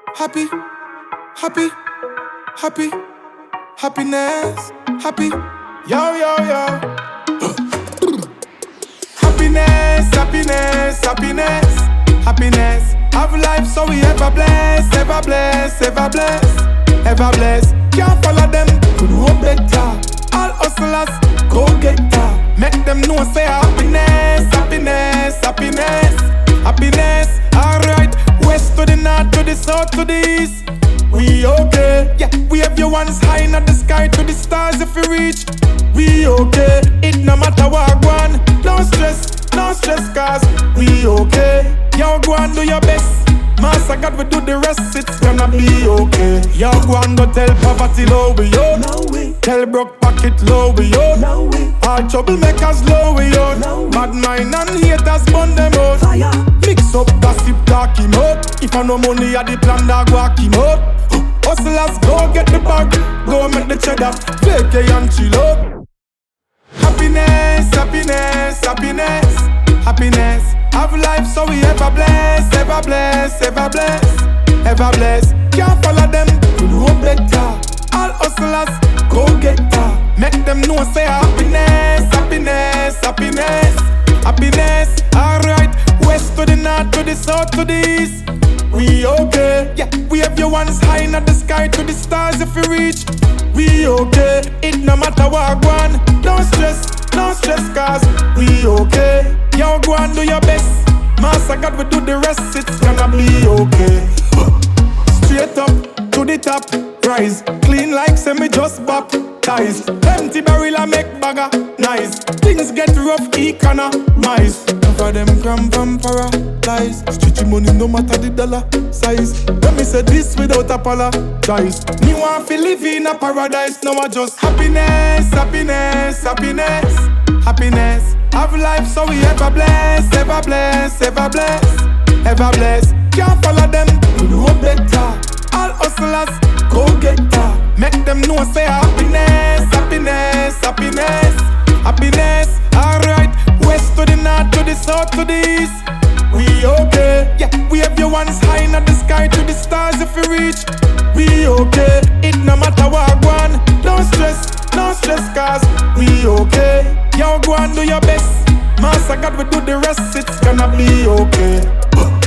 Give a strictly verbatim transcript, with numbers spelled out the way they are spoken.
happy, happy, happy, happiness, happy, yo, yo, yo. Happiness, happiness, happiness, happiness. Have life so we ever bless, ever bless, ever bless, ever bless. Can't follow them, could know better. All hustlers, go get her. Make them know say happiness, happiness, happiness, happiness. Alright, west to the north, to the south, to the east. We okay, yeah. We have your ones high in the sky to the stars if we reach. We okay, it no matter what one. No stress, no stress cause we okay. Yo, go and do your best. Master God will do the rest, it's gonna be okay. Yo, go and go tell poverty low we yo. No way. Tell broke pocket low we yo. No way. All troublemakers low we yo. No Bad mind and haters burn them out. Fire. Mix up, gossip, talk him up. If I no money at the plan, dog walk him up. Hustlers, go get the bag, go make the cheddar, fake and chill up. Happiness, happiness, happiness, happiness. Have life so we ever bless, ever bless, ever bless, ever bless. Can't follow them, we know better. All hustlers, go get her. Make them know say happiness, happiness, happiness, happiness. Alright, west to the north, to the south, to the east. We okay, yeah. We have your ones high in the sky to the stars if we reach. We okay, it no matter what one. No stress, no stress cause we okay. Yo, go and do your best. Master God will do the rest, it's gonna be okay. Straight up to the top, rise. Clean like semi just baptized. Empty barrel I make bagger, nice. Things get rough, economize. For them come from paradise. Stretchy money no matter the dollar size. Let me say this without apologize. Me want to live in a paradise. Now I just happiness, happiness, happiness, happiness. Have life so we ever bless, ever bless, ever bless, ever bless. Can't follow them, we know better. All hustlers, go get her. Make them know say happiness, happiness, happiness, happiness. Alright, west to the north, to the south, to the east. We okay, yeah. We have your ones high in the sky to the stars if we reach. We okay, it no matter what one. No stress, no stress cause we okay. Yo, go and do your best. Master God will do the rest, it's gonna be okay.